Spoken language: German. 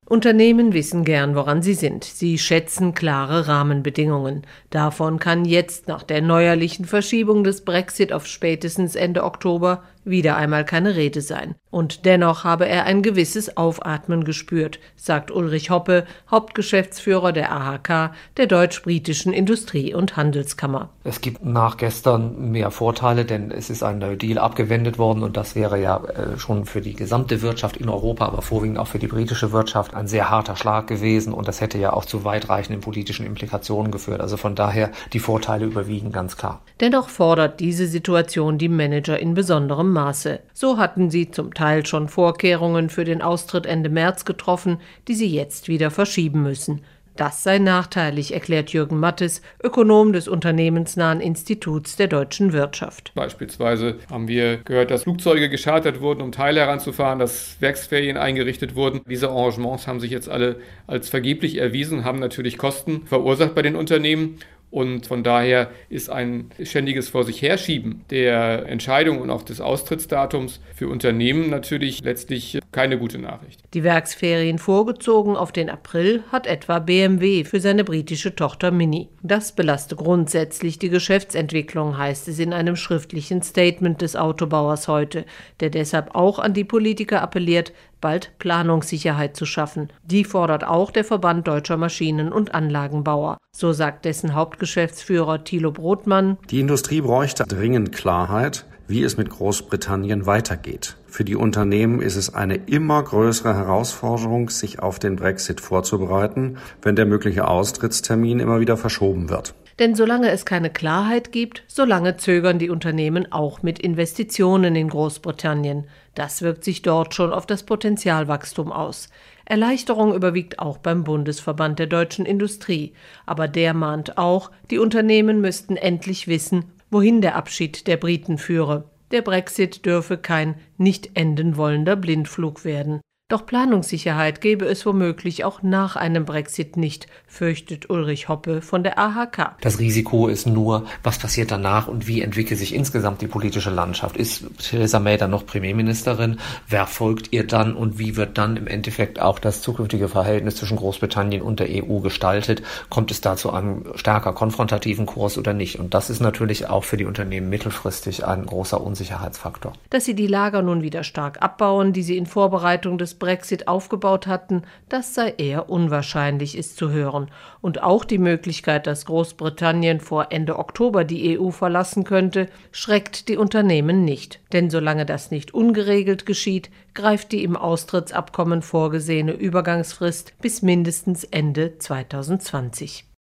Unternehmen wissen gern, woran sie sind. Sie schätzen klare Rahmenbedingungen. Davon kann jetzt nach der neuerlichen Verschiebung des Brexit auf spätestens Ende Oktober wieder einmal keine Rede sein. Und dennoch habe er ein gewisses Aufatmen gespürt, sagt Ulrich Hoppe, Hauptgeschäftsführer der AHK, der Deutsch-Britischen Industrie- und Handelskammer. Es gibt nach gestern mehr Vorteile, denn es ist ein No Deal abgewendet worden und das wäre ja schon für die gesamte Wirtschaft in Europa, aber vorwiegend auch für die britische Wirtschaft ein sehr harter Schlag gewesen und das hätte ja auch zu weitreichenden politischen Implikationen geführt. Also von daher, die Vorteile überwiegen ganz klar. Dennoch fordert diese Situation die Manager in besonderem Maße. So hatten sie zum Teil schon Vorkehrungen für den Austritt Ende März getroffen, die sie jetzt wieder verschieben müssen. Das sei nachteilig, erklärt Jürgen Mattes, Ökonom des unternehmensnahen Instituts der deutschen Wirtschaft. Beispielsweise haben wir gehört, dass Flugzeuge geschartert wurden, um Teile heranzufahren, dass Werksferien eingerichtet wurden. Diese Arrangements haben sich jetzt alle als vergeblich erwiesen, haben natürlich Kosten verursacht bei den Unternehmen. Und von daher ist ein ständiges Vor sich herschieben der Entscheidung und auch des Austrittsdatums für Unternehmen natürlich letztlich keine gute Nachricht. Die Werksferien vorgezogen auf den April hat etwa BMW für seine britische Tochter Mini. Das belaste grundsätzlich die Geschäftsentwicklung, heißt es in einem schriftlichen Statement des Autobauers heute, der deshalb auch an die Politiker appelliert, bald Planungssicherheit zu schaffen. Die fordert auch der Verband Deutscher Maschinen- und Anlagenbauer. So sagt dessen Hauptgeschäftsführer Thilo Brodmann: Die Industrie bräuchte dringend Klarheit, wie es mit Großbritannien weitergeht. Für die Unternehmen ist es eine immer größere Herausforderung, sich auf den Brexit vorzubereiten, wenn der mögliche Austrittstermin immer wieder verschoben wird. Denn solange es keine Klarheit gibt, solange zögern die Unternehmen auch mit Investitionen in Großbritannien. Das wirkt sich dort schon auf das Potenzialwachstum aus. Erleichterung überwiegt auch beim Bundesverband der deutschen Industrie. Aber der mahnt auch, die Unternehmen müssten endlich wissen, wohin der Abschied der Briten führe. Der Brexit dürfe kein nicht enden wollender Blindflug werden. Doch Planungssicherheit gäbe es womöglich auch nach einem Brexit nicht, fürchtet Ulrich Hoppe von der AHK. Das Risiko ist nur, was passiert danach und wie entwickelt sich insgesamt die politische Landschaft. Ist Theresa May dann noch Premierministerin? Wer folgt ihr dann und wie wird dann im Endeffekt auch das zukünftige Verhältnis zwischen Großbritannien und der EU gestaltet? Kommt es da zu einem stärker konfrontativen Kurs oder nicht? Und das ist natürlich auch für die Unternehmen mittelfristig ein großer Unsicherheitsfaktor. Dass sie die Lager nun wieder stark abbauen, die sie in Vorbereitung des Brexit aufgebaut hatten, das sei eher unwahrscheinlich, ist zu hören. Und auch die Möglichkeit, dass Großbritannien vor Ende Oktober die EU verlassen könnte, schreckt die Unternehmen nicht. Denn solange das nicht ungeregelt geschieht, greift die im Austrittsabkommen vorgesehene Übergangsfrist bis mindestens Ende 2020.